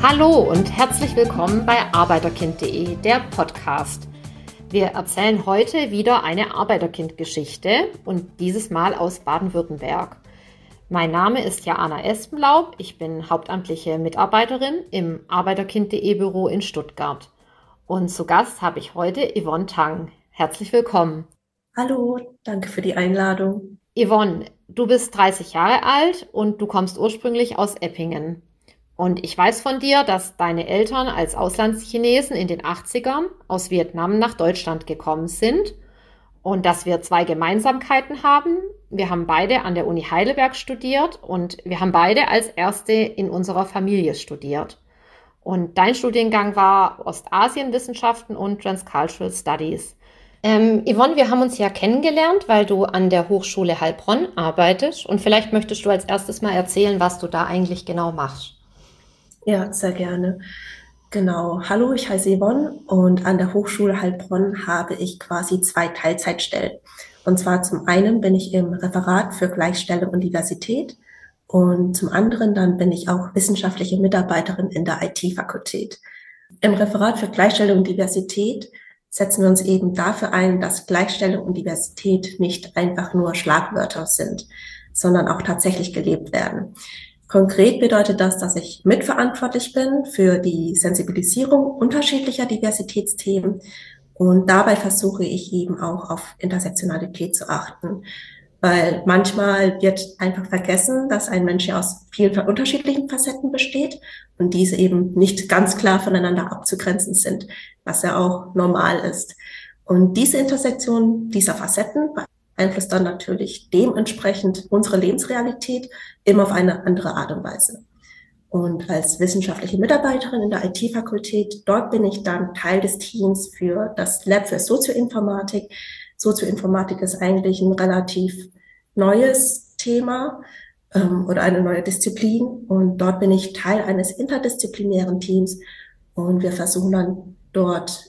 Hallo und herzlich willkommen bei Arbeiterkind.de, der Podcast. Wir erzählen heute wieder eine Arbeiterkind-Geschichte und dieses Mal aus Baden-Württemberg. Mein Name ist Jana Espenlaub, ich bin hauptamtliche Mitarbeiterin im Arbeiterkind.de Büro in Stuttgart. Und zu Gast habe ich heute Yvonne Tang. Herzlich willkommen. Hallo, danke für die Einladung. Yvonne, du bist 30 Jahre alt und du kommst ursprünglich aus Eppingen. Und ich weiß von dir, dass deine Eltern als Auslandschinesen in den 80ern aus Vietnam nach Deutschland gekommen sind und dass wir zwei Gemeinsamkeiten haben. Wir haben beide an der Uni Heidelberg studiert und wir haben beide als Erste in unserer Familie studiert. Und dein Studiengang war Ostasienwissenschaften und Transcultural Studies. Yvonne, wir haben uns ja kennengelernt, weil du an der Hochschule Heilbronn arbeitest und vielleicht möchtest du als erstes mal erzählen, was du da eigentlich genau machst. Ja, sehr gerne. Genau. Hallo, ich heiße Yvonne und an der Hochschule Heilbronn habe ich quasi zwei Teilzeitstellen. Und zwar zum einen bin ich im Referat für Gleichstellung und Diversität und zum anderen dann bin ich auch wissenschaftliche Mitarbeiterin in der IT-Fakultät. Im Referat für Gleichstellung und Diversität setzen wir uns eben dafür ein, dass Gleichstellung und Diversität nicht einfach nur Schlagwörter sind, sondern auch tatsächlich gelebt werden. Konkret bedeutet das, dass ich mitverantwortlich bin für die Sensibilisierung unterschiedlicher Diversitätsthemen und dabei versuche ich eben auch auf Intersektionalität zu achten. Weil manchmal wird einfach vergessen, dass ein Mensch ja aus vielen unterschiedlichen Facetten besteht und diese eben nicht ganz klar voneinander abzugrenzen sind, was ja auch normal ist. Und diese Intersektion dieser Facetten beeinflusst dann natürlich dementsprechend unsere Lebensrealität immer auf eine andere Art und Weise. Und als wissenschaftliche Mitarbeiterin in der IT-Fakultät, dort bin ich dann Teil des Teams für das Lab für Sozioinformatik. Sozioinformatik ist eigentlich ein relativ neues Thema oder eine neue Disziplin. Und dort bin ich Teil eines interdisziplinären Teams. Und wir versuchen dann dort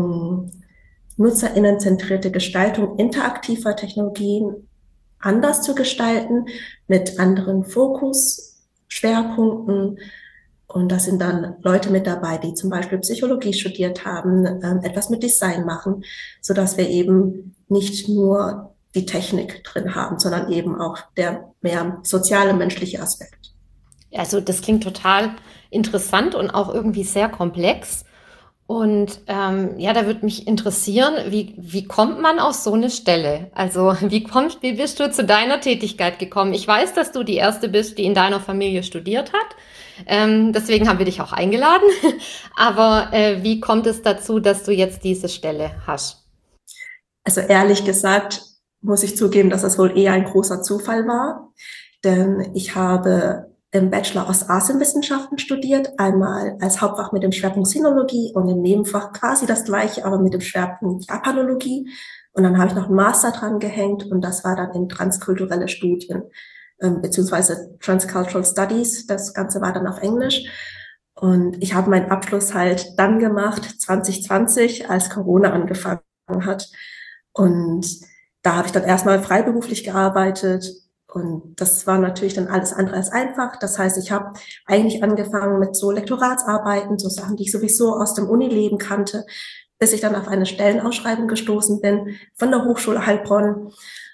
nutzerinnenzentrierte Gestaltung interaktiver Technologien anders zu gestalten, mit anderen Fokus, Schwerpunkten. Und da sind dann Leute mit dabei, die zum Beispiel Psychologie studiert haben, etwas mit Design machen, so dass wir eben nicht nur die Technik drin haben, sondern eben auch der mehr soziale, menschliche Aspekt. Also das klingt total interessant und auch irgendwie sehr komplex. Und ja, da würde mich interessieren, wie kommt man auf so eine Stelle? Also wie bist du zu deiner Tätigkeit gekommen? Ich weiß, dass du die Erste bist, die in deiner Familie studiert hat. Deswegen haben wir dich auch eingeladen. Aber wie kommt es dazu, dass du jetzt diese Stelle hast? Also ehrlich gesagt muss ich zugeben, dass das wohl eher ein großer Zufall war, denn ich habe im Bachelor Ostasienwissenschaften studiert, einmal als Hauptfach mit dem Schwerpunkt Sinologie und im Nebenfach quasi das gleiche, aber mit dem Schwerpunkt Japanologie. Und dann habe ich noch einen Master dran gehängt und das war dann in transkulturelle Studien, beziehungsweise Transcultural Studies. Das Ganze war dann auf Englisch. Und ich habe meinen Abschluss halt dann gemacht, 2020, als Corona angefangen hat. Und da habe ich dann erstmal freiberuflich gearbeitet und das war natürlich dann alles andere als einfach. Das heißt, ich habe eigentlich angefangen mit so Lektoratsarbeiten, so Sachen, die ich sowieso aus dem Unileben kannte, bis ich dann auf eine Stellenausschreibung gestoßen bin von der Hochschule Heilbronn.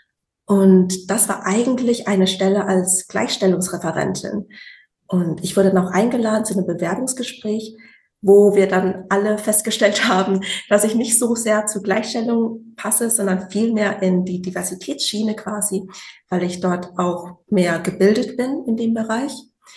Und das war eigentlich eine Stelle als Gleichstellungsreferentin. Und ich wurde noch eingeladen zu einem Bewerbungsgespräch, wo wir dann alle festgestellt haben, dass ich nicht so sehr zur Gleichstellung passe, sondern viel mehr in die Diversitätsschiene quasi, weil ich dort auch mehr gebildet bin in dem Bereich.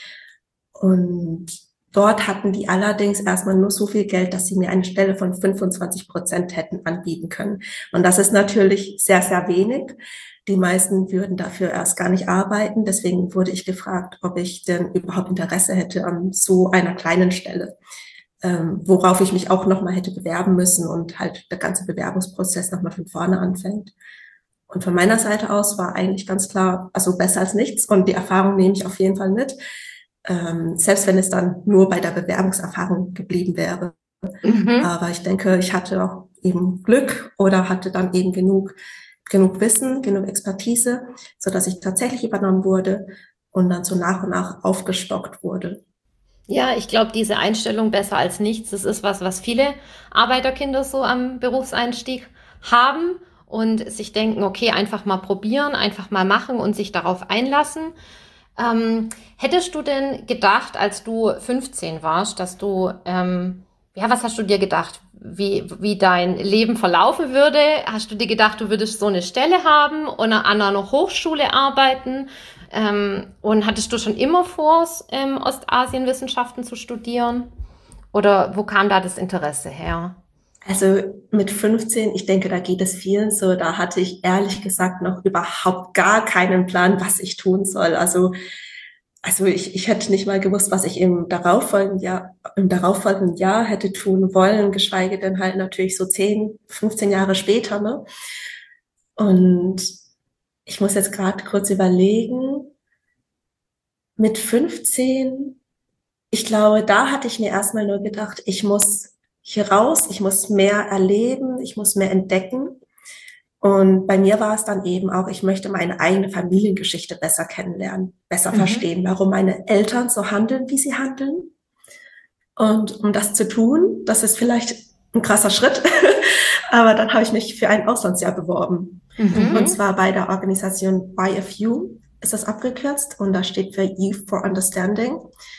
Und dort hatten die allerdings erstmal nur so viel Geld, dass sie mir eine Stelle von 25% hätten anbieten können. Und das ist natürlich sehr, sehr wenig. Die meisten würden dafür erst gar nicht arbeiten. Deswegen wurde ich gefragt, ob ich denn überhaupt Interesse hätte an so einer kleinen Stelle, worauf ich mich auch nochmal hätte bewerben müssen und halt der ganze Bewerbungsprozess nochmal von vorne anfängt. Und von meiner Seite aus war eigentlich ganz klar, also besser als nichts und die Erfahrung nehme ich auf jeden Fall mit, selbst wenn es dann nur bei der Bewerbungserfahrung geblieben wäre. Mhm. Aber ich denke, ich hatte auch eben Glück oder hatte dann eben genug Wissen, genug Expertise, so dass ich tatsächlich übernommen wurde und dann so nach und nach aufgestockt wurde. Ja, ich glaube, diese Einstellung besser als nichts, das ist was, was viele Arbeiterkinder so am Berufseinstieg haben und sich denken, okay, einfach mal probieren, einfach mal machen und sich darauf einlassen. Hättest du denn gedacht, als du 15 warst, dass du, ja, was hast du dir gedacht, wie dein Leben verlaufen würde? Hast du dir gedacht, du würdest so eine Stelle haben und an einer Hochschule arbeiten? Und hattest du schon immer vor, Ostasienwissenschaften zu studieren? Oder wo kam da das Interesse her? Also mit 15, ich denke, da geht es vielen so, da hatte ich ehrlich gesagt noch überhaupt gar keinen Plan, was ich tun soll. Also ich hätte nicht mal gewusst, was ich im darauffolgenden Jahr hätte tun wollen, geschweige denn halt natürlich so 10, 15 Jahre später, ne? Und ich muss jetzt gerade kurz überlegen, mit 15, ich glaube, da hatte ich mir erstmal nur gedacht, ich muss hier raus, ich muss mehr erleben, ich muss mehr entdecken. Und bei mir war es dann eben auch, ich möchte meine eigene Familiengeschichte besser kennenlernen, besser Mhm. verstehen, warum meine Eltern so handeln, wie sie handeln. Und um das zu tun, das ist vielleicht ein krasser Schritt, aber dann habe ich mich für ein Auslandsjahr beworben. Und Mhm. zwar bei der Organisation YFU ist das abgekürzt und da steht für Youth for Understanding.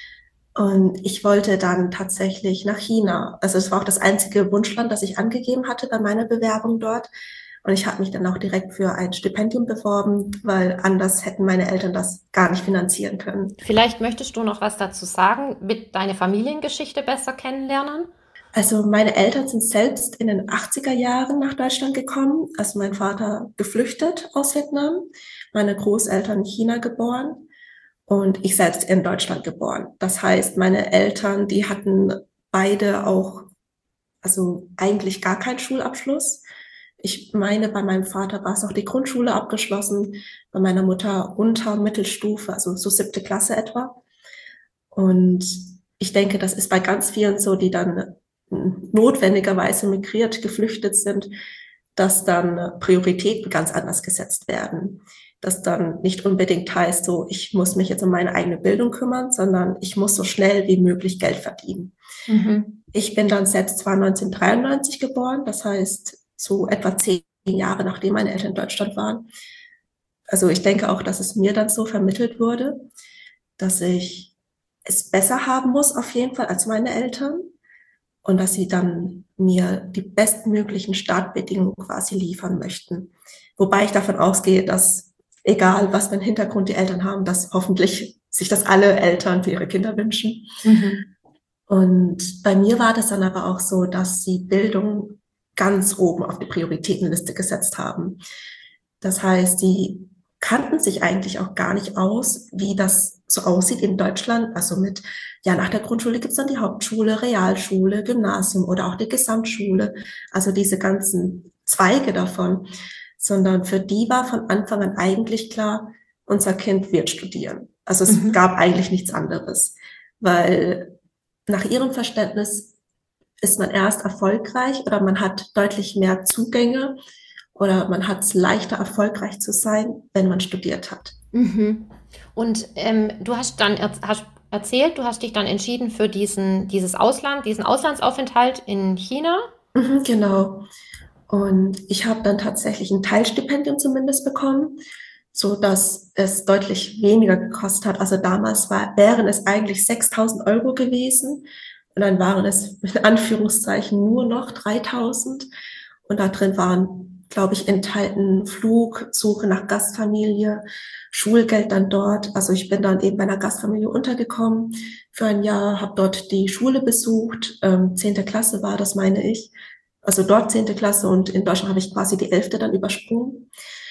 Und ich wollte dann tatsächlich nach China. Also es war auch das einzige Wunschland, das ich angegeben hatte bei meiner Bewerbung dort. Und ich habe mich dann auch direkt für ein Stipendium beworben, weil anders hätten meine Eltern das gar nicht finanzieren können. Vielleicht möchtest du noch was dazu sagen, mit deine Familiengeschichte besser kennenlernen? Also meine Eltern sind selbst in den 80er Jahren nach Deutschland gekommen. Also mein Vater geflüchtet aus Vietnam, meine Großeltern in China geboren und ich selbst in Deutschland geboren. Das heißt, meine Eltern, die hatten beide auch, also eigentlich gar keinen Schulabschluss. Ich meine, bei meinem Vater war es auch die Grundschule abgeschlossen, bei meiner Mutter Unter- und Mittelstufe, also so 7. Klasse etwa. Und ich denke, das ist bei ganz vielen so, die dann notwendigerweise migriert, geflüchtet sind, dass dann Prioritäten ganz anders gesetzt werden. Das dann nicht unbedingt heißt, so, ich muss mich jetzt um meine eigene Bildung kümmern, sondern ich muss so schnell wie möglich Geld verdienen. Mhm. Ich bin dann selbst zwar 1993 geboren, das heißt so etwa 10 Jahre nachdem meine Eltern in Deutschland waren. Also ich denke auch, dass es mir dann so vermittelt wurde, dass ich es besser haben muss auf jeden Fall als meine Eltern und dass sie dann mir die bestmöglichen Startbedingungen quasi liefern möchten. Wobei ich davon ausgehe, dass egal was für einen Hintergrund die Eltern haben, dass hoffentlich sich das alle Eltern für ihre Kinder wünschen. Mhm. Und bei mir war das dann aber auch so, dass sie Bildung ganz oben auf die Prioritätenliste gesetzt haben. Das heißt, die kannten sich eigentlich auch gar nicht aus, wie das so aussieht in Deutschland. Also mit, ja, nach der Grundschule gibt's dann die Hauptschule, Realschule, Gymnasium oder auch die Gesamtschule. Also diese ganzen Zweige davon. Sondern für die war von Anfang an eigentlich klar, unser Kind wird studieren. Also es Mhm. gab eigentlich nichts anderes, weil nach ihrem Verständnis ist man erst erfolgreich oder man hat deutlich mehr Zugänge oder man hat es leichter, erfolgreich zu sein, wenn man studiert hat. Mhm. Und du hast dann hast erzählt, du hast dich dann entschieden für diesen Auslandsaufenthalt in China. Mhm, genau. Und ich habe dann tatsächlich ein Teilstipendium zumindest bekommen, so dass es deutlich weniger gekostet hat. Also damals wären es eigentlich 6.000 € gewesen und dann waren es in Anführungszeichen nur noch 3.000. Und da drin waren, glaube ich, enthalten Flug, Suche nach Gastfamilie, Schulgeld dann dort. Also ich bin dann eben bei einer Gastfamilie untergekommen für ein Jahr, habe dort die Schule besucht. 10. Klasse war das, meine ich. Also dort 10. Klasse und in Deutschland habe ich quasi die 11. dann übersprungen.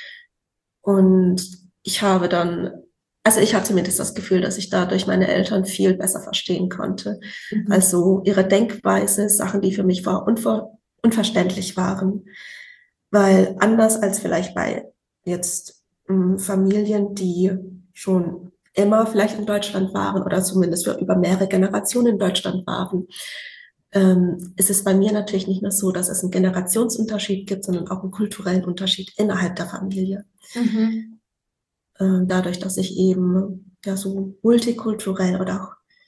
Und ich habe dann, also ich hatte zumindest das Gefühl, dass ich dadurch meine Eltern viel besser verstehen konnte. Mhm. Also ihre Denkweise, Sachen, die für mich unverständlich waren. Weil anders als vielleicht bei jetzt Familien, die schon immer vielleicht in Deutschland waren oder zumindest für über mehrere Generationen in Deutschland waren, ist es bei mir natürlich nicht nur so, dass es einen Generationsunterschied gibt, sondern auch einen kulturellen Unterschied innerhalb der Familie. Mhm. Dadurch, dass ich eben ja so multikulturell oder auch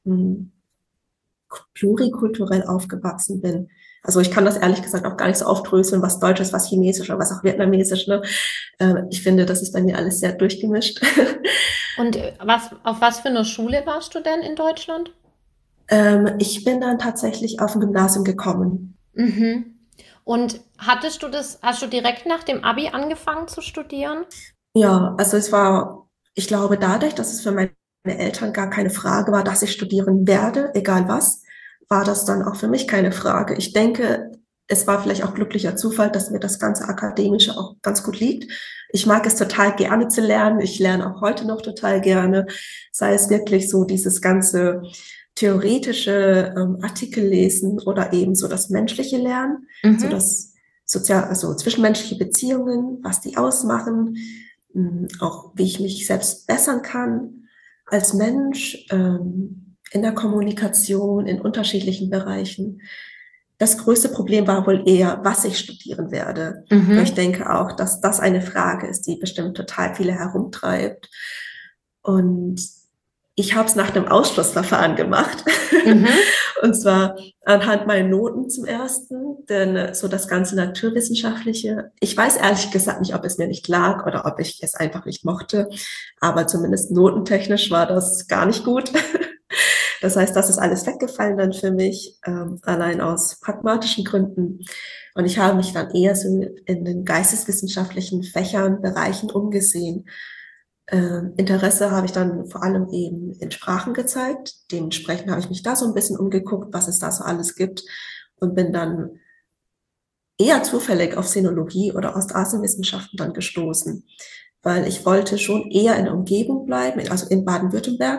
mh, plurikulturell aufgewachsen bin. Also ich kann das ehrlich gesagt auch gar nicht so aufdröseln, was Deutsch ist, was Chinesisch oder was auch Vietnamesisch. Ne? Ich finde, das ist bei mir alles sehr durchgemischt. Und auf was für eine Schule warst du denn in Deutschland? Ich bin dann tatsächlich auf ein Gymnasium gekommen. Mhm. Und hast du direkt nach dem Abi angefangen zu studieren? Ja, also es war, ich glaube, dadurch, dass es für meine Eltern gar keine Frage war, dass ich studieren werde, egal was, war das dann auch für mich keine Frage. Ich denke, es war vielleicht auch glücklicher Zufall, dass mir das ganze Akademische auch ganz gut liegt. Ich mag es total gerne zu lernen. Ich lerne auch heute noch total gerne. Sei es wirklich so dieses ganze theoretische Artikel lesen oder eben so das menschliche Lernen, so Mhm. das sozial, also zwischenmenschliche Beziehungen, was die ausmachen, auch wie ich mich selbst bessern kann als Mensch, in der Kommunikation, in unterschiedlichen Bereichen. Das größte Problem war wohl eher, was ich studieren werde. Weil ich Mhm. denke auch, dass das eine Frage ist, die bestimmt total viele herumtreibt. Und ich habe es nach dem Ausschlussverfahren gemacht. Mhm. Und zwar anhand meiner Noten zum ersten, denn so das ganze Naturwissenschaftliche, ich weiß ehrlich gesagt nicht, ob es mir nicht lag oder ob ich es einfach nicht mochte, aber zumindest notentechnisch war das gar nicht gut. Das heißt, das ist alles weggefallen dann für mich, allein aus pragmatischen Gründen. Und ich habe mich dann eher so in den geisteswissenschaftlichen Fächern, Bereichen umgesehen. Interesse habe ich dann vor allem eben in Sprachen gezeigt. Dementsprechend habe ich mich da so ein bisschen umgeguckt, was es da so alles gibt und bin dann eher zufällig auf Sinologie oder Ostasienwissenschaften dann gestoßen, weil ich wollte schon eher in der Umgebung bleiben, also in Baden-Württemberg.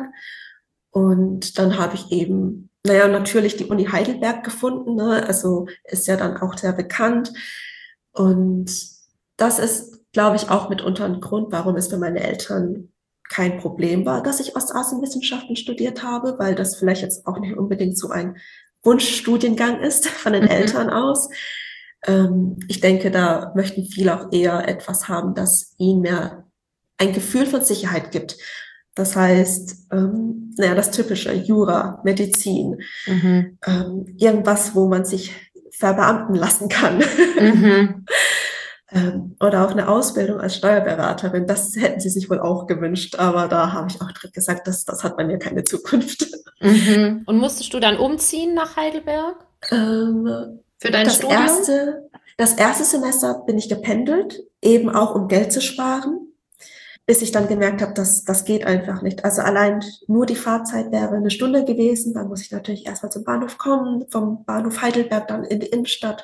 Und dann habe ich eben, naja, natürlich die Uni Heidelberg gefunden, ne? Also ist ja dann auch sehr bekannt. Und das ist, glaube ich, auch mitunter ein Grund, warum es für meine Eltern kein Problem war, dass ich Ostasienwissenschaften studiert habe, weil das vielleicht jetzt auch nicht unbedingt so ein Wunschstudiengang ist von den Mhm. Eltern aus. Ich denke, da möchten viele auch eher etwas haben, das ihnen mehr ein Gefühl von Sicherheit gibt. Das heißt, naja, das typische Jura, Medizin, Mhm. irgendwas, wo man sich verbeamten lassen kann. Mhm. Oder auch eine Ausbildung als Steuerberaterin, das hätten sie sich wohl auch gewünscht, aber da habe ich auch direkt gesagt, das hat bei mir keine Zukunft. Mhm. Und musstest du dann umziehen nach Heidelberg Ähm, für dein das Studium? erste, das erste Semester bin ich gependelt, eben auch um Geld zu sparen, bis ich dann gemerkt habe, dass das geht einfach nicht. Also allein nur die Fahrzeit wäre eine Stunde gewesen. Dann muss ich natürlich erstmal zum Bahnhof kommen, vom Bahnhof Heidelberg dann in die Innenstadt.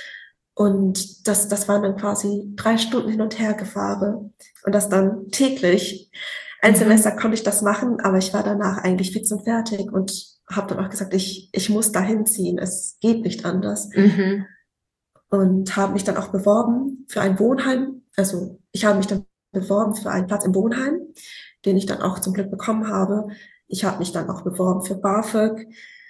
Und das waren dann quasi 3 Stunden hin und her gefahren. Und das dann täglich. Ein Mhm. Semester konnte ich das machen, aber ich war danach eigentlich fix und fertig und habe dann auch gesagt, ich muss dahin ziehen. Es geht nicht anders. Mhm. Und habe mich dann auch beworben für ein Wohnheim. Also ich habe mich dann beworben für einen Platz im Wohnheim, den ich dann auch zum Glück bekommen habe. Ich habe mich dann auch beworben für BAföG.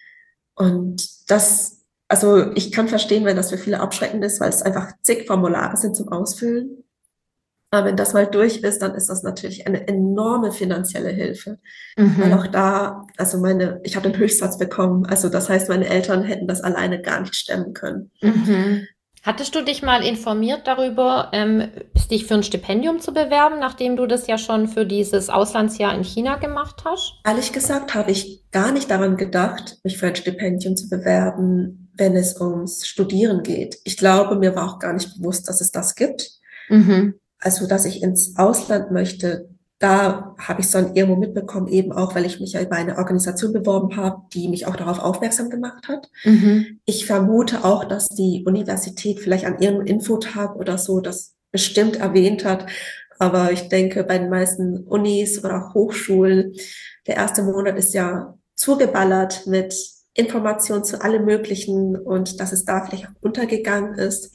Und das, also ich kann verstehen, wenn das für viele abschreckend ist, weil es einfach zig Formulare sind zum Ausfüllen. Aber wenn das mal durch ist, dann ist das natürlich eine enorme finanzielle Hilfe. Weil auch Mhm. da, also ich habe den Höchstsatz bekommen. Also das heißt, meine Eltern hätten das alleine gar nicht stemmen können. Mhm. Hattest du dich mal informiert darüber, dich für ein Stipendium zu bewerben, nachdem du das ja schon für dieses Auslandsjahr in China gemacht hast? Ehrlich gesagt habe ich gar nicht daran gedacht, mich für ein Stipendium zu bewerben, wenn es ums Studieren geht. Ich glaube, mir war auch gar nicht bewusst, dass es das gibt. Mhm. Also, dass ich ins Ausland möchte, da habe ich es dann irgendwo mitbekommen, eben auch, weil ich mich ja über eine Organisation beworben habe, die mich auch darauf aufmerksam gemacht hat. Mhm. Ich vermute auch, dass die Universität vielleicht an ihrem Infotag oder so das bestimmt erwähnt hat. Aber ich denke, bei den meisten Unis oder auch Hochschulen, der erste Monat ist ja zugeballert mit Informationen zu allem Möglichen und dass es da vielleicht auch untergegangen ist.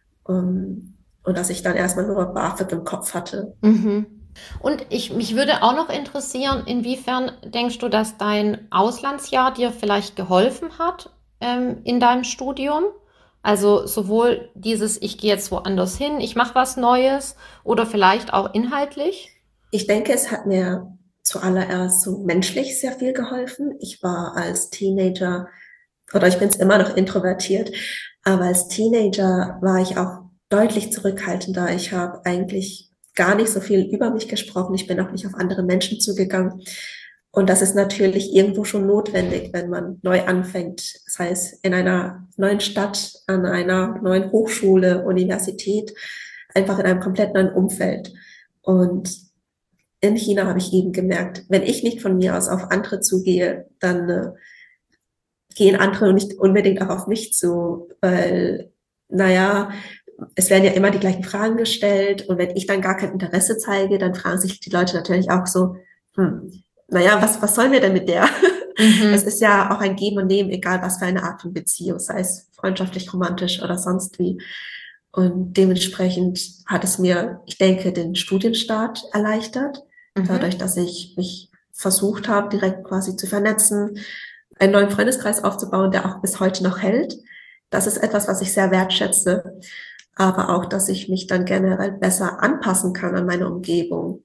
Und dass ich dann erstmal nur BAföG im Kopf hatte. Mhm. Und mich würde auch noch interessieren, inwiefern denkst du, dass dein Auslandsjahr dir vielleicht geholfen hat, in deinem Studium? Also sowohl dieses, ich gehe jetzt woanders hin, ich mache was Neues oder vielleicht auch inhaltlich? Ich denke, es hat mir zuallererst so menschlich sehr viel geholfen. Ich war als Teenager, oder ich bin es immer noch introvertiert, aber als Teenager war ich auch deutlich zurückhaltender. Ich habe eigentlich gar nicht so viel über mich gesprochen. Ich bin auch nicht auf andere Menschen zugegangen. Und das ist natürlich irgendwo schon notwendig, wenn man neu anfängt. Das heißt, in einer neuen Stadt, an einer neuen Hochschule, Universität, einfach in einem komplett neuen Umfeld. Und in China habe ich eben gemerkt, wenn ich nicht von mir aus auf andere zugehe, dann gehen andere nicht unbedingt auch auf mich zu, weil, naja, es werden ja immer die gleichen Fragen gestellt und wenn ich dann gar kein Interesse zeige, dann fragen sich die Leute natürlich auch so, naja, was sollen wir denn mit der? Es ist ja auch ein Geben und Nehmen, egal was für eine Art von Beziehung, sei es freundschaftlich, romantisch oder sonst wie. Und dementsprechend hat es mir, ich denke, den Studienstart erleichtert, dadurch, dass ich mich versucht habe, direkt quasi zu vernetzen, einen neuen Freundeskreis aufzubauen, der auch bis heute noch hält. Das ist etwas, was ich sehr wertschätze, aber auch, dass ich mich dann generell besser anpassen kann an meine Umgebung.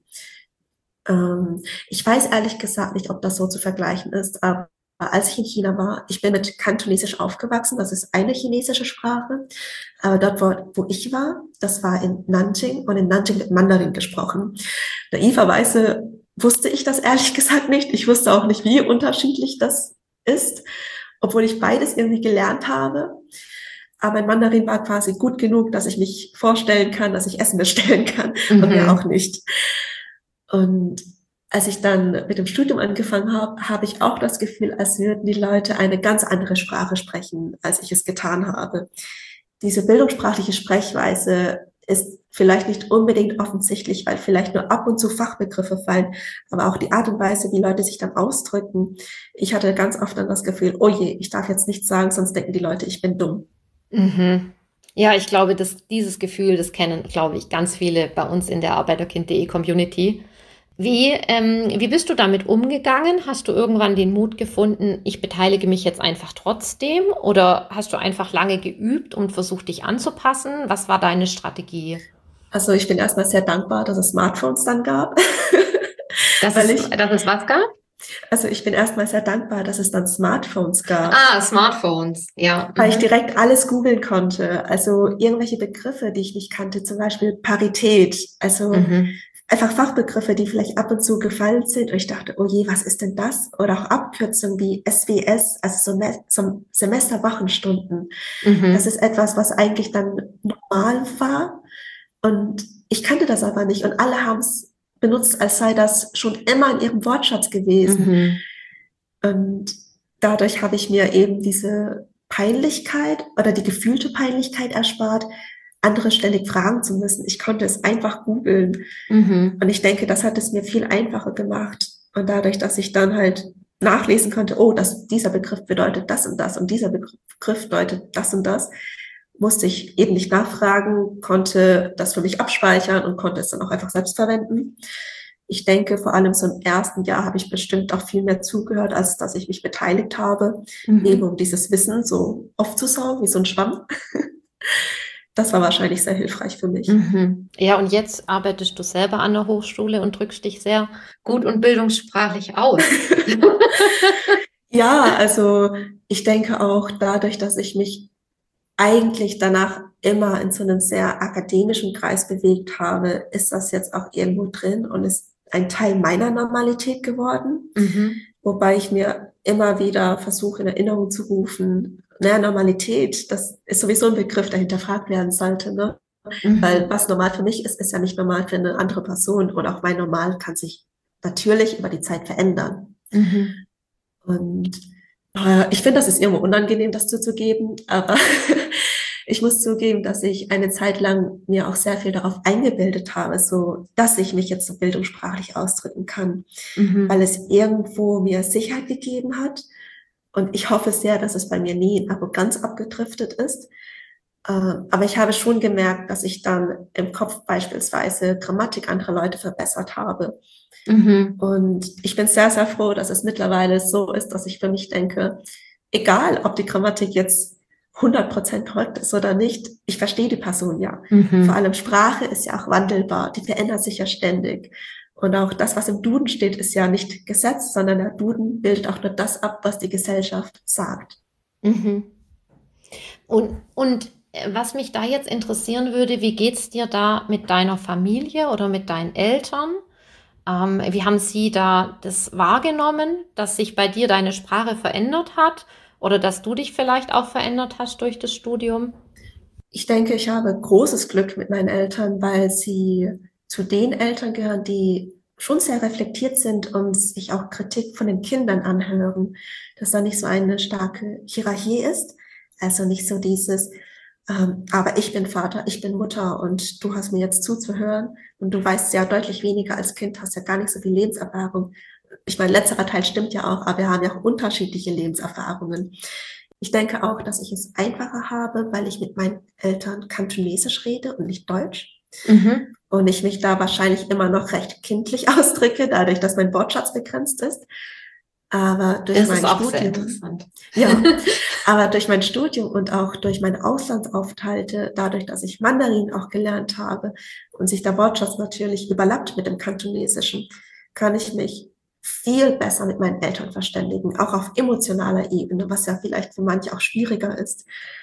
Ich weiß ehrlich gesagt nicht, ob das so zu vergleichen ist, aber als ich in China war, ich bin mit Kantonesisch aufgewachsen, das ist eine chinesische Sprache, aber dort, wo ich war, das war in Nanjing und in Nanjing wird Mandarin gesprochen. Naiverweise wusste ich das ehrlich gesagt nicht. Ich wusste auch nicht, wie unterschiedlich das ist, obwohl ich beides irgendwie gelernt habe. Aber in Mandarin war quasi gut genug, dass ich mich vorstellen kann, dass ich Essen bestellen kann und mehr auch nicht. Und als ich dann mit dem Studium angefangen habe, habe ich auch das Gefühl, als würden die Leute eine ganz andere Sprache sprechen, als ich es getan habe. Diese bildungssprachliche Sprechweise ist vielleicht nicht unbedingt offensichtlich, weil vielleicht nur ab und zu Fachbegriffe fallen, aber auch die Art und Weise, wie Leute sich dann ausdrücken. Ich hatte ganz oft dann das Gefühl, oh je, ich darf jetzt nichts sagen, sonst denken die Leute, ich bin dumm. Ja, ich glaube, dass dieses Gefühl, das kennen, glaube ich, ganz viele bei uns in der Arbeiterkind.de Community. Wie bist du damit umgegangen? Hast du irgendwann den Mut gefunden, ich beteilige mich jetzt einfach trotzdem? Oder hast du einfach lange geübt und versucht, dich anzupassen? Was war deine Strategie? Also ich bin erstmal sehr dankbar, dass es Smartphones dann gab. Dass es was gab? Also ich bin erstmal sehr dankbar, dass es dann Smartphones gab, Ah, Smartphones, ja. weil ich direkt alles googeln konnte. Also irgendwelche Begriffe, die ich nicht kannte, zum Beispiel Parität. Also einfach Fachbegriffe, die vielleicht ab und zu gefallen sind. Und ich dachte, oh je, was ist denn das? Oder auch Abkürzungen wie SWS, also so Semesterwochenstunden. Das ist etwas, was eigentlich dann normal war. Und ich kannte das aber nicht. Und alle haben es benutzt, als sei das schon immer in ihrem Wortschatz gewesen. Und dadurch habe ich mir eben diese Peinlichkeit oder die gefühlte Peinlichkeit erspart, andere ständig fragen zu müssen. Ich konnte es einfach googeln. Und ich denke, das hat es mir viel einfacher gemacht. Und dadurch, dass ich dann halt nachlesen konnte, oh, dieser Begriff bedeutet das und dieser Begriff bedeutet das und das, musste ich eben nicht nachfragen, konnte das für mich abspeichern und konnte es dann auch einfach selbst verwenden. Ich denke, vor allem so im ersten Jahr habe ich bestimmt auch viel mehr zugehört, als dass ich mich beteiligt habe, eben um dieses Wissen so aufzusaugen, wie so ein Schwamm. Das war wahrscheinlich sehr hilfreich für mich. Ja, und jetzt arbeitest du selber an der Hochschule und drückst dich sehr gut und bildungssprachlich aus. Ja, also ich denke auch dadurch, dass ich mich eigentlich danach immer in so einem sehr akademischen Kreis bewegt habe, ist das jetzt auch irgendwo drin und ist ein Teil meiner Normalität geworden. Wobei ich mir immer wieder versuche, in Erinnerung zu rufen, naja, Normalität, das ist sowieso ein Begriff, der hinterfragt werden sollte, ne? Weil was normal für mich ist, ist ja nicht normal für eine andere Person. Und auch mein Normal kann sich natürlich über die Zeit verändern. Und ich finde, das ist irgendwo unangenehm, das zuzugeben, aber ich muss zugeben, dass ich eine Zeit lang mir auch sehr viel darauf eingebildet habe, so dass ich mich jetzt so bildungssprachlich ausdrücken kann, weil es irgendwo mir Sicherheit gegeben hat. Und ich hoffe sehr, dass es bei mir nie in Arroganz abgedriftet ist. Aber ich habe schon gemerkt, dass ich dann im Kopf beispielsweise Grammatik anderer Leute verbessert habe. Und ich bin sehr, sehr froh, dass es mittlerweile so ist, dass ich für mich denke, egal, ob die Grammatik jetzt 100% korrekt ist oder nicht, ich verstehe die Person ja. Vor allem Sprache ist ja auch wandelbar, die verändert sich ja ständig. Und auch das, was im Duden steht, ist ja nicht Gesetz, sondern der Duden bildet auch nur das ab, was die Gesellschaft sagt. Mhm. Und was mich da jetzt interessieren würde, wie geht's dir da mit deiner Familie oder mit deinen Eltern? Wie haben sie da das wahrgenommen, dass sich bei dir deine Sprache verändert hat oder dass du dich vielleicht auch verändert hast durch das Studium? Ich denke, ich habe großes Glück mit meinen Eltern, weil sie zu den Eltern gehören, die schon sehr reflektiert sind und sich auch Kritik von den Kindern anhören, dass da nicht so eine starke Hierarchie ist. Also nicht so dieses, aber ich bin Vater, ich bin Mutter und du hast mir jetzt zuzuhören und du weißt ja deutlich weniger als Kind, hast ja gar nicht so viel Lebenserfahrung. Ich meine, letzterer Teil stimmt ja auch, aber wir haben ja auch unterschiedliche Lebenserfahrungen. Ich denke auch, dass ich es einfacher habe, weil ich mit meinen Eltern Kantonesisch rede und nicht Deutsch. Mhm. Und ich mich da wahrscheinlich immer noch recht kindlich ausdrücke, dadurch, dass mein Wortschatz begrenzt ist. Aber durch Das ist mein auch sehr Studium, interessant. ja, aber durch mein Studium und auch durch meine Auslandsaufenthalte, dadurch, dass ich Mandarin auch gelernt habe und sich der Wortschatz natürlich überlappt mit dem Kantonesischen, kann ich mich viel besser mit meinen Eltern verständigen, auch auf emotionaler Ebene, was ja vielleicht für manche auch schwieriger ist.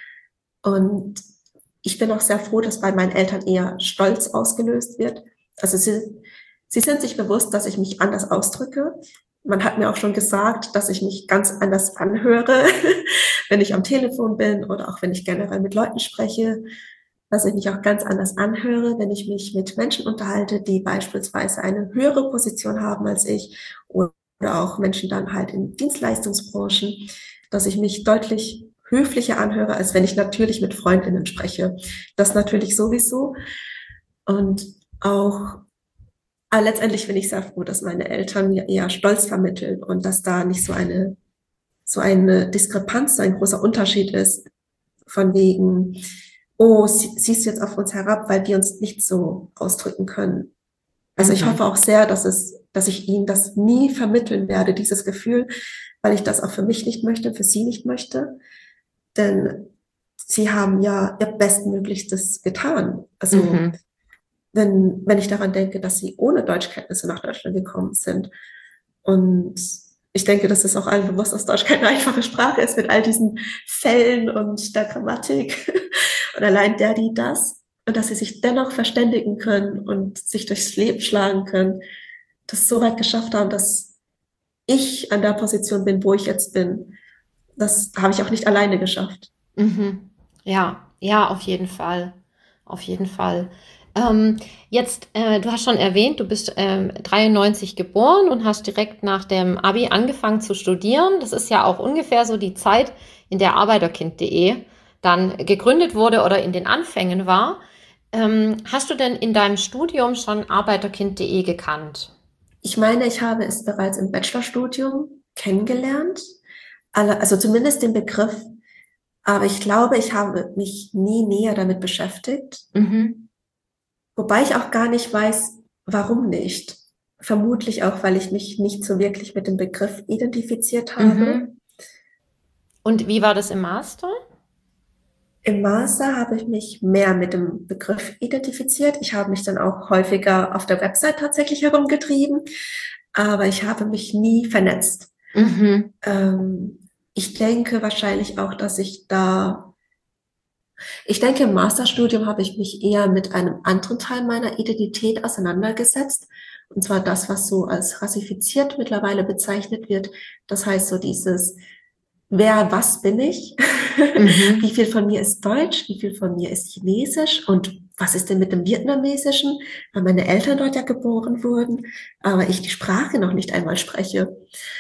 Und ich bin auch sehr froh, dass bei meinen Eltern eher Stolz ausgelöst wird. Also sie sind sich bewusst, dass ich mich anders ausdrücke. Man hat mir auch schon gesagt, dass ich mich ganz anders anhöre, wenn ich am Telefon bin oder auch wenn ich generell mit Leuten spreche, dass ich mich auch ganz anders anhöre, wenn ich mich mit Menschen unterhalte, die beispielsweise eine höhere Position haben als ich oder auch Menschen dann halt in Dienstleistungsbranchen, dass ich mich deutlich höflicher anhöre, als wenn ich natürlich mit Freundinnen spreche. Das natürlich sowieso. Und auch letztendlich bin ich sehr froh, dass meine Eltern mir eher Stolz vermitteln und dass da nicht so eine Diskrepanz, so ein großer Unterschied ist, von wegen, oh, siehst du jetzt auf uns herab, weil wir uns nicht so ausdrücken können. Also ich Mhm. hoffe auch sehr, dass ich ihnen das nie vermitteln werde, dieses Gefühl, weil ich das auch für mich nicht möchte, für sie nicht möchte. Denn sie haben ja ihr Bestmöglichstes getan. Also Mhm. wenn ich daran denke, dass sie ohne Deutschkenntnisse nach Deutschland gekommen sind. Und ich denke, das ist auch allen bewusst, dass Deutsch keine einfache Sprache ist mit all diesen Fällen und der Grammatik und allein der, die, das. Und dass sie sich dennoch verständigen können und sich durchs Leben schlagen können, das so weit geschafft haben, dass ich an der Position bin, wo ich jetzt bin. Das habe ich auch nicht alleine geschafft. Mhm. Ja, ja, auf jeden Fall. Auf jeden Fall. Ähm, du hast schon erwähnt, du bist 93 geboren und hast direkt nach dem Abi angefangen zu studieren. Das ist ja auch ungefähr so die Zeit, in der Arbeiterkind.de dann gegründet wurde oder in den Anfängen war. Hast du denn in deinem Studium schon Arbeiterkind.de gekannt? Ich meine, ich habe es bereits im Bachelorstudium kennengelernt, also zumindest den Begriff, aber ich glaube, ich habe mich nie näher damit beschäftigt, Mhm. wobei ich auch gar nicht weiß, warum nicht. Vermutlich auch, weil ich mich nicht so wirklich mit dem Begriff identifiziert habe. Mhm. Und wie war das im Master? Im Master habe ich mich mehr mit dem Begriff identifiziert. Ich habe mich dann auch häufiger auf der Website tatsächlich herumgetrieben, aber ich habe mich nie vernetzt. Mhm. Ich denke wahrscheinlich auch, ich denke, im Masterstudium habe ich mich eher mit einem anderen Teil meiner Identität auseinandergesetzt. Und zwar das, was so als rassifiziert mittlerweile bezeichnet wird. Das heißt so dieses, wer, was bin ich? Wie Mhm. viel von mir ist Deutsch? Wie viel von mir ist Chinesisch? Und was ist denn mit dem Vietnamesischen? Weil meine Eltern dort ja geboren wurden, aber ich die Sprache noch nicht einmal spreche.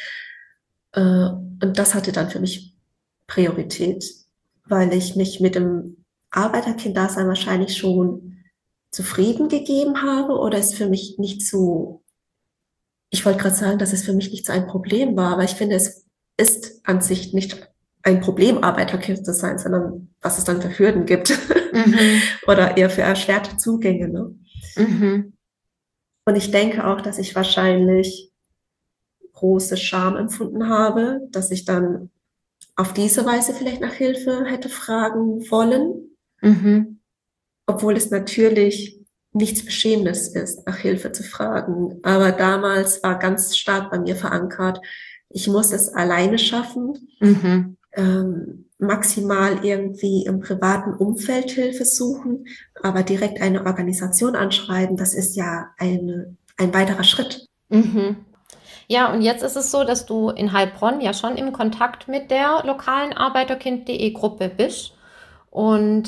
Und das hatte dann für mich Priorität, weil ich mich mit dem Arbeiterkind-Dasein wahrscheinlich schon zufrieden gegeben habe oder es für mich nicht so, ich wollte gerade sagen, dass es für mich nicht so ein Problem war, aber ich finde, es ist an sich nicht ein Problem, Arbeiterkind zu sein, sondern was es dann für Hürden gibt Mhm. oder eher für erschwerte Zugänge. Ne? Mhm. Und ich denke auch, dass ich wahrscheinlich große Scham empfunden habe, dass ich dann auf diese Weise vielleicht nach Hilfe hätte fragen wollen, Mhm. obwohl es natürlich nichts Beschämendes ist, nach Hilfe zu fragen. Aber damals war ganz stark bei mir verankert, ich muss es alleine schaffen, Mhm. maximal irgendwie im privaten Umfeld Hilfe suchen, aber direkt eine Organisation anschreiben, das ist ja ein weiterer Schritt. Mhm. Ja, und jetzt ist es so, dass du in Heilbronn ja schon im Kontakt mit der lokalen Arbeiterkind.de Gruppe bist. Und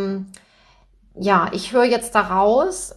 ja, ich höre jetzt daraus,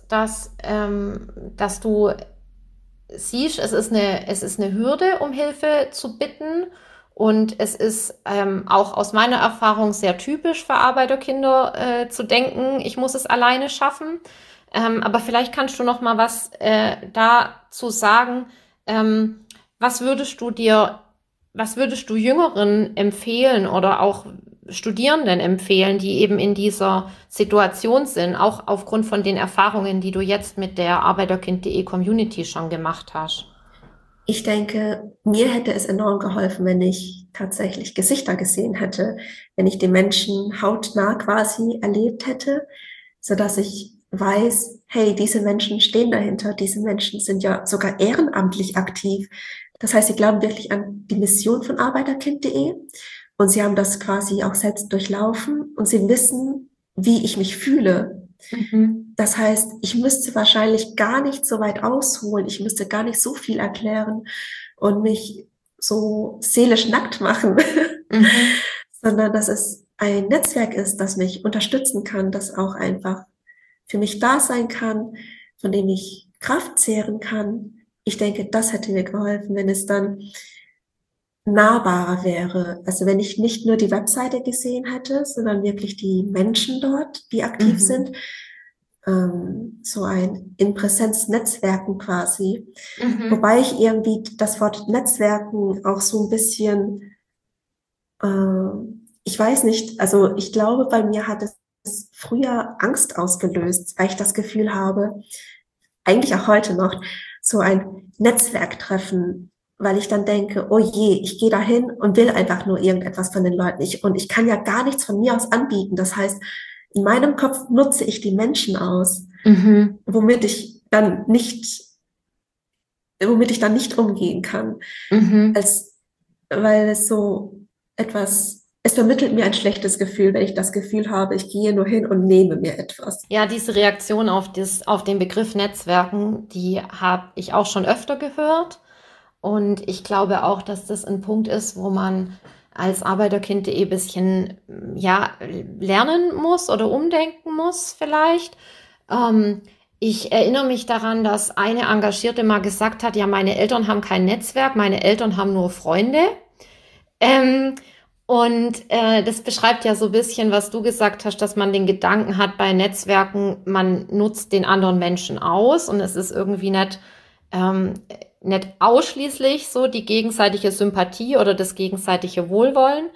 dass du siehst, es ist eine Hürde, um Hilfe zu bitten. Und es ist auch aus meiner Erfahrung sehr typisch für Arbeiterkinder zu denken, ich muss es alleine schaffen. Aber vielleicht kannst du noch mal was dazu sagen. Ähm, was würdest du dir, was würdest du Jüngeren empfehlen oder auch Studierenden empfehlen, die eben in dieser Situation sind, auch aufgrund von den Erfahrungen, die du jetzt mit der Arbeiterkind.de Community schon gemacht hast? Ich denke, mir hätte es enorm geholfen, wenn ich tatsächlich Gesichter gesehen hätte, wenn ich die Menschen hautnah quasi erlebt hätte, so dass ich weiß, hey, diese Menschen stehen dahinter, diese Menschen sind ja sogar ehrenamtlich aktiv. Das heißt, sie glauben wirklich an die Mission von Arbeiterkind.de und sie haben das quasi auch selbst durchlaufen und sie wissen, wie ich mich fühle. Mhm. Das heißt, ich müsste wahrscheinlich gar nicht so weit ausholen, ich müsste gar nicht so viel erklären und mich so seelisch nackt machen, Mhm. sondern dass es ein Netzwerk ist, das mich unterstützen kann, das auch einfach für mich da sein kann, von dem ich Kraft zehren kann. Ich denke, das hätte mir geholfen, wenn es dann nahbarer wäre. Also wenn ich nicht nur die Webseite gesehen hätte, sondern wirklich die Menschen dort, die aktiv Mhm. sind, so ein In-Präsenz-Netzwerken quasi. Mhm. Wobei ich irgendwie das Wort Netzwerken auch so ein bisschen, ich weiß nicht, also ich glaube, bei mir hat es früher Angst ausgelöst, weil ich das Gefühl habe, eigentlich auch heute noch, so ein Netzwerktreffen, weil ich dann denke, oh je, ich gehe da hin und will einfach nur irgendetwas von den Leuten. Und ich kann ja gar nichts von mir aus anbieten. Das heißt, in meinem Kopf nutze ich die Menschen aus, Mhm. womit ich dann nicht, womit ich dann nicht umgehen kann, Mhm. als, weil es so es vermittelt mir ein schlechtes Gefühl, wenn ich das Gefühl habe, ich gehe nur hin und nehme mir etwas. Ja, diese Reaktion auf den Begriff Netzwerken, die habe ich auch schon öfter gehört. Und ich glaube auch, dass das ein Punkt ist, wo man als Arbeiterkind.de ein bisschen, ja, lernen muss oder umdenken muss vielleicht. Ähm, ich erinnere mich daran, dass eine Engagierte mal gesagt hat, ja, meine Eltern haben kein Netzwerk, meine Eltern haben nur Freunde. Ähm, und das beschreibt ja so ein bisschen, was du gesagt hast, dass man den Gedanken hat bei Netzwerken, man nutzt den anderen Menschen aus und es ist irgendwie ähm, nicht ausschließlich so die gegenseitige Sympathie oder das gegenseitige Wohlwollen.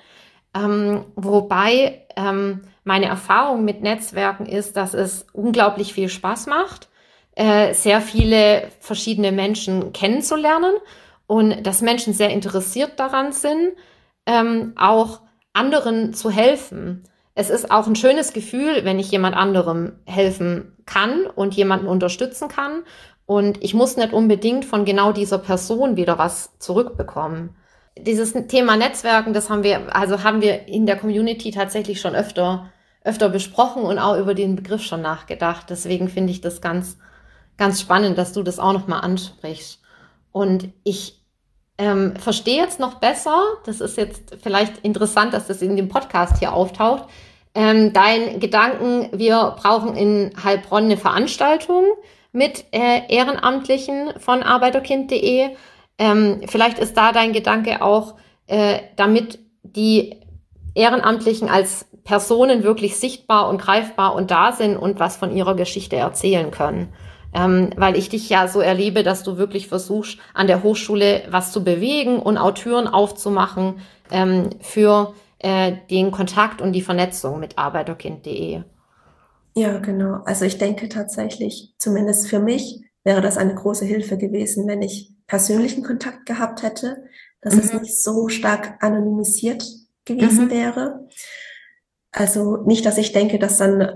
Wobei meine Erfahrung mit Netzwerken ist, dass es unglaublich viel Spaß macht, sehr viele verschiedene Menschen kennenzulernen und dass Menschen sehr interessiert daran sind, auch anderen zu helfen. Es ist auch ein schönes Gefühl, wenn ich jemand anderem helfen kann und jemanden unterstützen kann. Und ich muss nicht unbedingt von genau dieser Person wieder was zurückbekommen. Dieses Thema Netzwerken, haben wir in der Community tatsächlich schon öfter besprochen und auch über den Begriff schon nachgedacht. Deswegen finde ich das ganz spannend, dass du das auch nochmal ansprichst. Und ich verstehe jetzt noch besser, das ist jetzt vielleicht interessant, dass das in dem Podcast hier auftaucht, dein Gedanken, wir brauchen in Heilbronn eine Veranstaltung mit Ehrenamtlichen von Arbeiterkind.de. Vielleicht ist da dein Gedanke auch, damit die Ehrenamtlichen als Personen wirklich sichtbar und greifbar und da sind und was von ihrer Geschichte erzählen können. Weil ich dich ja so erlebe, dass du wirklich versuchst, an der Hochschule was zu bewegen und auch Türen aufzumachen für den Kontakt und die Vernetzung mit Arbeiterkind.de. Ja, genau. Also ich denke tatsächlich, zumindest für mich, wäre das eine große Hilfe gewesen, wenn ich persönlichen Kontakt gehabt hätte, dass es Mhm. nicht so stark anonymisiert gewesen Mhm. wäre. Also nicht, dass ich denke, dass dann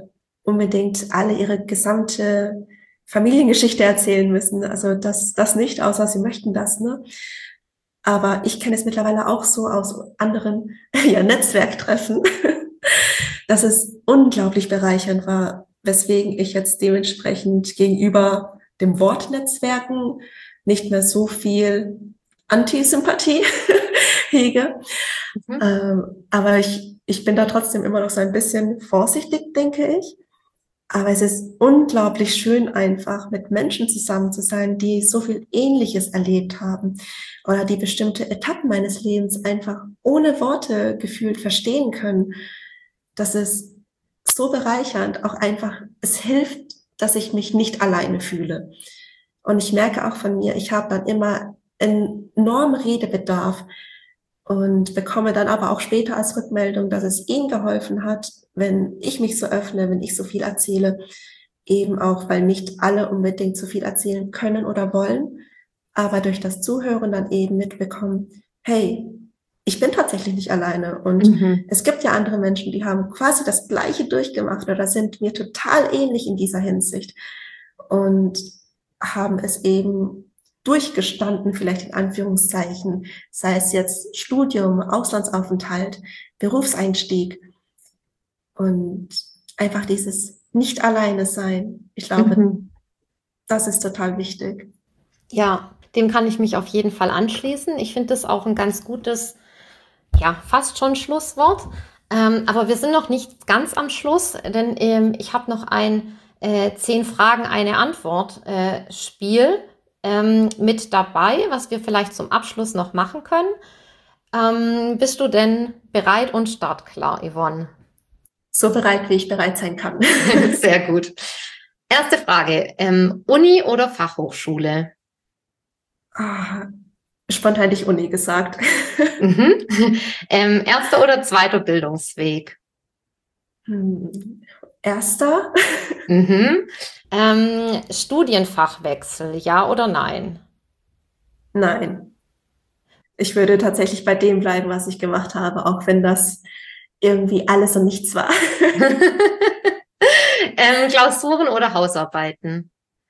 unbedingt alle ihre gesamte Familiengeschichte erzählen müssen. Also das nicht, außer sie möchten das, ne? Aber ich kenne es mittlerweile auch so aus anderen ja, Netzwerktreffen, dass es unglaublich bereichernd war, weswegen ich jetzt dementsprechend gegenüber dem Wort Netzwerken nicht mehr so viel Antisympathie hege. Mhm. Aber ich bin da trotzdem immer noch so ein bisschen vorsichtig, denke ich. Aber es ist unglaublich schön, einfach mit Menschen zusammen zu sein, die so viel Ähnliches erlebt haben oder die bestimmte Etappen meines Lebens einfach ohne Worte gefühlt verstehen können. Das ist so bereichernd, auch einfach, es hilft, dass ich mich nicht alleine fühle. Und ich merke auch von mir, ich habe dann immer enormen Redebedarf und bekomme dann aber auch später als Rückmeldung, dass es ihnen geholfen hat, wenn ich mich so öffne, wenn ich so viel erzähle, eben auch, weil nicht alle unbedingt so viel erzählen können oder wollen, aber durch das Zuhören dann eben mitbekommen, hey, ich bin tatsächlich nicht alleine und Mhm. es gibt ja andere Menschen, die haben quasi das Gleiche durchgemacht oder sind mir total ähnlich in dieser Hinsicht und haben es eben durchgestanden, vielleicht in Anführungszeichen, sei es jetzt Studium, Auslandsaufenthalt, Berufseinstieg und einfach dieses nicht alleine sein. Ich glaube, Mhm. das ist total wichtig. Ja, dem kann ich mich auf jeden Fall anschließen. Ich finde das auch ein ganz gutes, ja, fast schon Schlusswort. Aber wir sind noch nicht ganz am Schluss, denn ich habe noch ein 10 Fragen, eine Antwort Spiel mit dabei, was wir vielleicht zum Abschluss noch machen können. Bist du denn bereit und startklar, Yvonne? So bereit, wie ich bereit sein kann. Sehr gut. Erste Frage, Uni oder Fachhochschule? Ah, spontan hätte ich Uni gesagt. Mhm. Erster oder zweiter Bildungsweg? Erster? Mhm. Studienfachwechsel, ja oder nein? Nein. Ich würde tatsächlich bei dem bleiben, was ich gemacht habe, auch wenn das irgendwie alles und nichts war. Klausuren oder Hausarbeiten?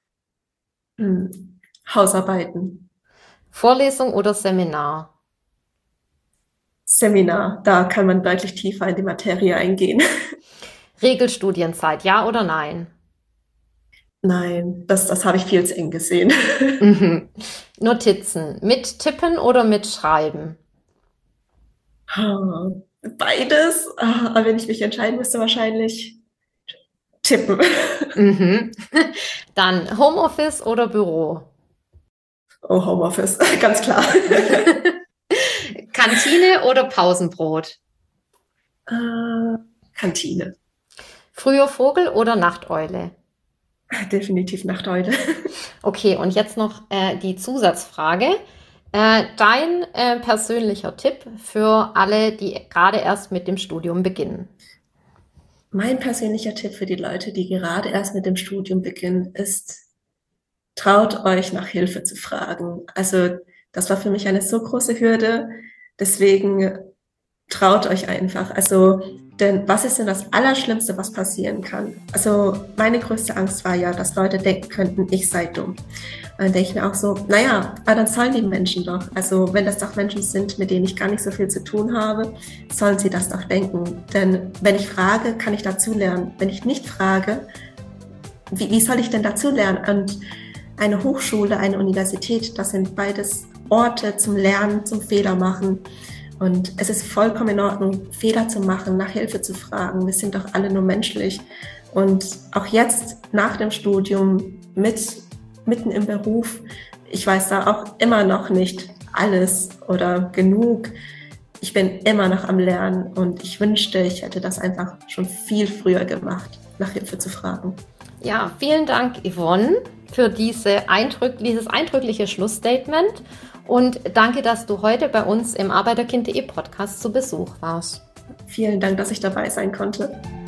Hausarbeiten, Vorlesung oder Seminar? Seminar, da kann man deutlich tiefer in die Materie eingehen. Regelstudienzeit, ja oder nein? Nein, das habe ich viel zu eng gesehen. Mhm. Notizen, mit Tippen oder mit Schreiben? Beides, aber wenn ich mich entscheiden müsste, wahrscheinlich tippen. Mhm. Dann Homeoffice oder Büro? Oh, Homeoffice, ganz klar. Kantine oder Pausenbrot? Kantine, Früher Vogel oder Nachteule? definitiv Nachteule. Okay, und jetzt noch die Zusatzfrage. Dein persönlicher Tipp für alle, die gerade erst mit dem Studium beginnen? Mein persönlicher Tipp für die Leute, die gerade erst mit dem Studium beginnen, ist, traut euch nach Hilfe zu fragen. Also das war für mich eine so große Hürde. Deswegen traut euch einfach. Also, denn was ist denn das Allerschlimmste, was passieren kann? Also meine größte Angst war ja, dass Leute denken könnten, ich sei dumm. Und dann denke ich mir auch so, naja, aber dann sollen die Menschen doch. Also wenn das doch Menschen sind, mit denen ich gar nicht so viel zu tun habe, sollen sie das doch denken. Denn wenn ich frage, kann ich dazu lernen. Wenn ich nicht frage, wie soll ich denn dazu lernen? Und eine Hochschule, eine Universität, das sind beides Orte zum Lernen, zum Fehler machen. Und es ist vollkommen in Ordnung, Fehler zu machen, nach Hilfe zu fragen. Wir sind doch alle nur menschlich. Und auch jetzt nach dem Studium, mitten im Beruf, ich weiß da auch immer noch nicht alles oder genug. Ich bin immer noch am Lernen und ich wünschte, ich hätte das einfach schon viel früher gemacht, nach Hilfe zu fragen. Ja, vielen Dank, Yvonne, für dieses eindrückliche Schlussstatement. Und danke, dass du heute bei uns im Arbeiterkind.de Podcast zu Besuch warst. Vielen Dank, dass ich dabei sein konnte.